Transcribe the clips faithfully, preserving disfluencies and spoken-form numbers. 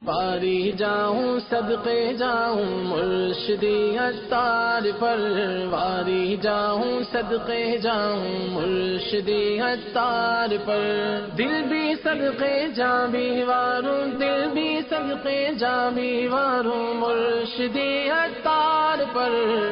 پاری جاؤں صدقے جاؤں مرشدی عطار پر، واری جاؤں صدقے جاؤں مرشدی عطار پر، دل بھی صدقے جاں بھی واروں، دل بھی صدقے جاں بھی واروں مرشدی عطار پر۔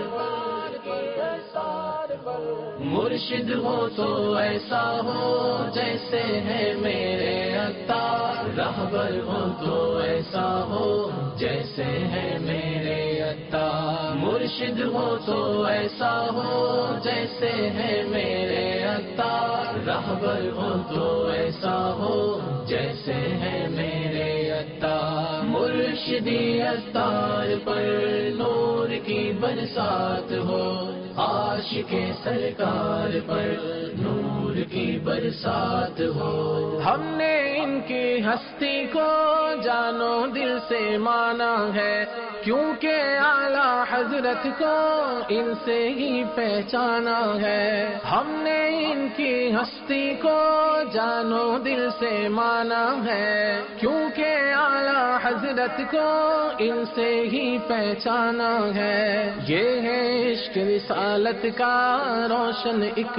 مرشد ہو تو ایسا ہو جیسے ہے میرے عطار، رہبر ہو تو ایسا ہو جیسے ہے میرے عطار، مرشد ہو تو ایسا ہو جیسے ہے میرے عطار، رہبر ہو تو ایسا ہو جیسے ہے میرے عطار، مرشدی عطار پر نور کی برسات ہو، عاشق سرکار پر نور کی برسات ہو۔ ہم نے ان کی ہستی کو جانو دل سے مانا ہے، کیونکہ اعلیٰ حضرت کو ان سے ہی پہچانا ہے۔ ہم نے ان کی ہستی کو جانو دل سے مانا ہے، کیونکہ اعلیٰ حضرت کو ان سے ہی پہچانا ہے۔ یہ ہے عشق رسالت کا روشن ایک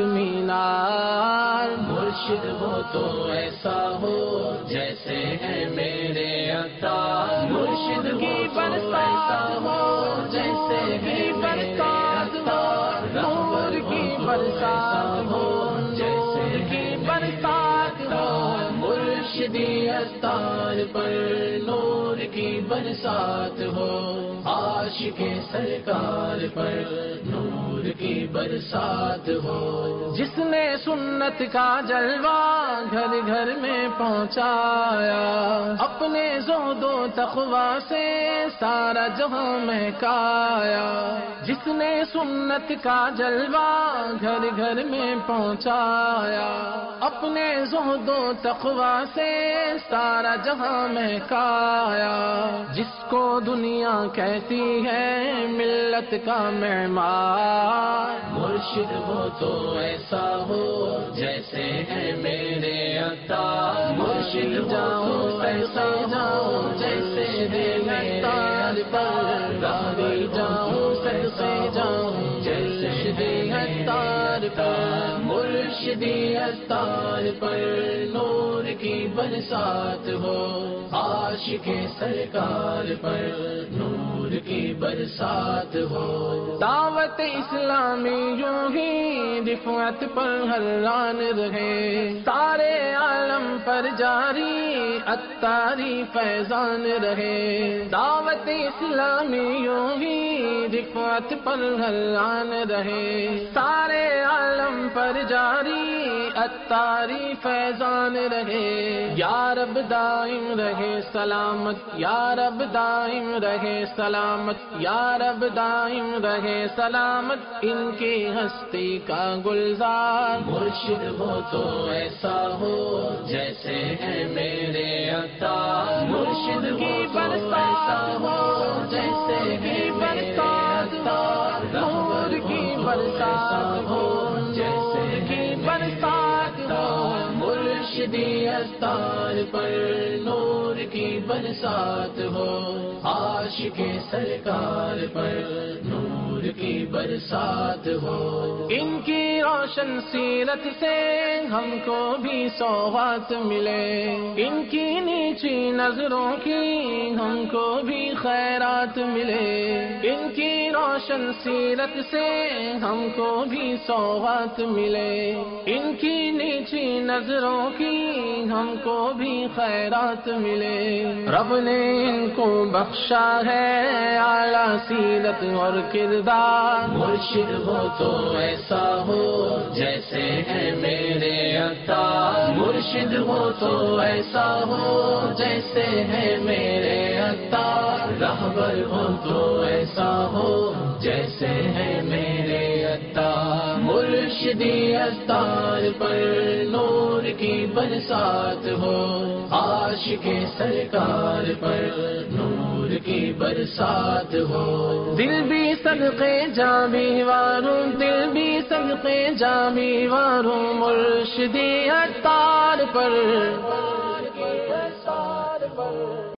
مینار، مرشد ہو تو ایسا ہو جیسے ہے میرے عطار، مرشد کی برسات ہو جیسے ہے میرے عطار، نور کی برسات ہو جیسے کی برسات ہو، مرشدی عطار پر نور کی برسات ہو، عاشق سرکار پر نور کی برسات ہو۔ جس نے سنت کا جلوہ گھر گھر میں پہنچایا، اپنے زہد و تقویٰ سے سارا جہاں مہکایا، جس نے سنت کا جلوہ گھر گھر میں پہنچایا، اپنے زہد و تقویٰ سے سارا جہاں مہکایا، جس کو دنیا کہتی ہے ملت کا معمار، مرشد ہو تو ایسا ہو جیسے ہے میرے عطار، مرشد جاؤ ایسا جاؤ جیسے ہے میرے عطار، راہی جاؤ ایسے جاؤ جیسے ہے عطار پر، مرشدی عطار پر نور کی برسات ہو، عاشق سرکار پر نور کی برسات ہو۔ دعوت اسلامی یوں ہی رفعت پر حیران رہے، سارے عالم پر جاری عطاری فیضان رہے، دعوت اسلامی یوں ہی رفعت پر حیران رہے، سارے عالم پر جاری عطاری فیضان رہے، یا رب دائم رہے سلامت، یا رب دائم رہے سلامت، یا رب دائم رہے سلامت ان کی ہستی کا گلزار، مرشد ہو تو ایسا ہو جیسے ہے میرے عطار، مرشد کی برسات ہو جیسے ہے برسات عطار، نور کی برسات ہو جیسے کی برسات ہو، مرشدی عطار پر نور کی برسات ہو، عاشق سرکار پر نور کی برسات ہو۔ ان کی روشن سیرت سے ہم کو بھی سوغات ملے، ان کی نیچی نظروں کی ہم کو بھی خیرات ملے، ان کی روشن سیرت سے ہم کو بھی سوغات ملے، ان کی نیچی نظروں کی ہم کو بھی خیرات ملے، رب نے ان کو بخشا ہے اعلیٰ سیرت اور کردار، مرشد ہو تو ایسا ہو جیسے ہے میرے عطار، مرشد ہو تو ایسا ہو جیسے ہے میرے عطار، رہبر ہو تو ایسا ہو جیسے ہے میرے عطار، مرشدی عطار پر نور کی برسات ہو، عاشق سرکار پر نور کی برسات ہو، دل بھی صدقے جاں بھی واروں، دل بھی صدقے جاں بھی واروں مرشدی عطار پر۔